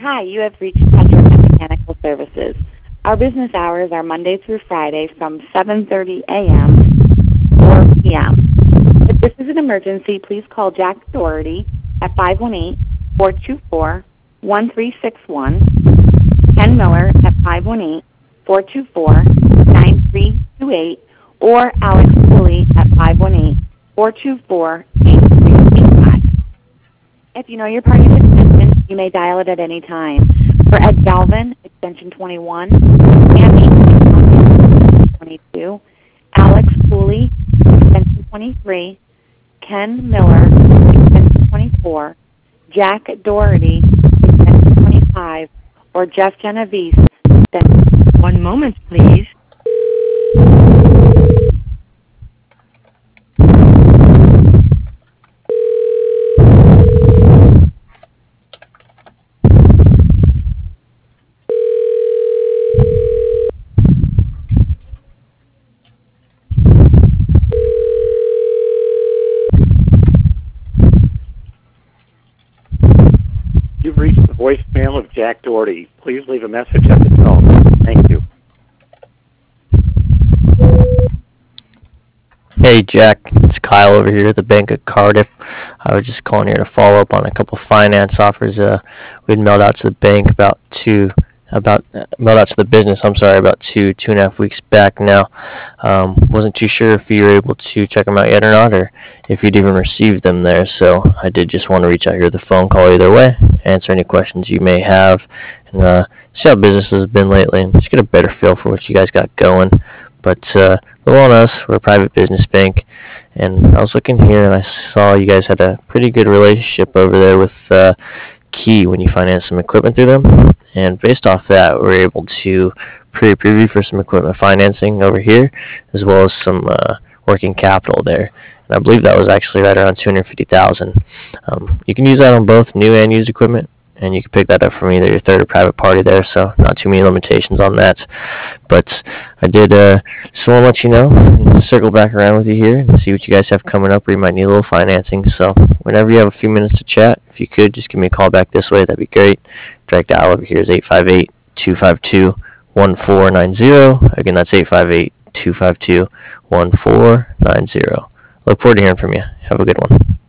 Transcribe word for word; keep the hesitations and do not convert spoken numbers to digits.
Hi, you have reached Petrochem Mechanical Services. Our business hours are Monday through Friday from seven thirty a m to four p m If this is an emergency, please call Jack Doherty at five one eight, four two four, one three six one, Ken Miller at five one eight, four two four, nine three two eight, or Alex Cooley at five one eight, four two four, eight three eight five. If you know your party's extension, you may dial it at any time. For Ed Galvin, extension twenty-one, Tammy, extension twenty-two, Alex Cooley, extension twenty-three, Ken Miller, extension twenty-four, Jack Doherty, extension twenty-five, or Jeff Genovese, extension. One moment, please. You've reached the voicemail of Jack Doherty. Please leave a message at the tone. Thank you. Hey Jack, it's Kyle over here at the Bank of Cardiff. I was just calling here to follow up on a couple finance offers uh, we'd mailed out to the bank about two, about uh, mailed out to the business. I'm sorry, about two, two and a half weeks back now. Um, wasn't too sure if you were able to check them out yet or not, or if you'd even received them there. So I did just want to reach out here with a phone call either way, answer any questions you may have, and uh, see how business has been lately, and just get a better feel for what you guys got going. But uh, little on us, we're a private business bank, and I was looking here and I saw you guys had a pretty good relationship over there with uh, Key when you financed some equipment through them. And based off that, we were able to pre-approve you for some equipment financing over here, as well as some uh, working capital there. And I believe that was actually right around two hundred fifty thousand dollars. Um, you can use that on both new and used equipment, and you can pick that up from either your third or private party there, so not too many limitations on that. But I did uh, just want to let you know, and circle back around with you here and see what you guys have coming up, where you might need a little financing. So whenever you have a few minutes to chat, if you could, just give me a call back this way, that'd be great. Direct dial over here is eight five eight, two five two, one four nine zero. Again, that's eight five eight, two five two, one four nine zero. Look forward to hearing from you. Have a good one.